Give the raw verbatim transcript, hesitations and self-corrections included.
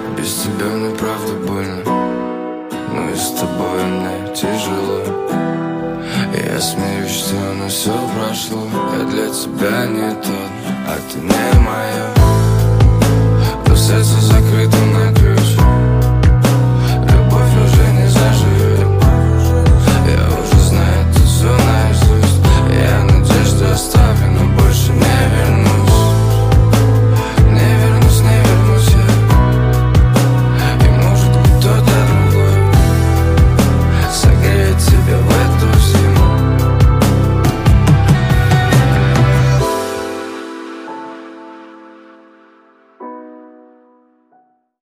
Без тебя мне правда больно, но и с тобой мне тяжело. Я смеюсь, что оно все прошло. Я для тебя не тот, а ты не моё. Но сердце закрыто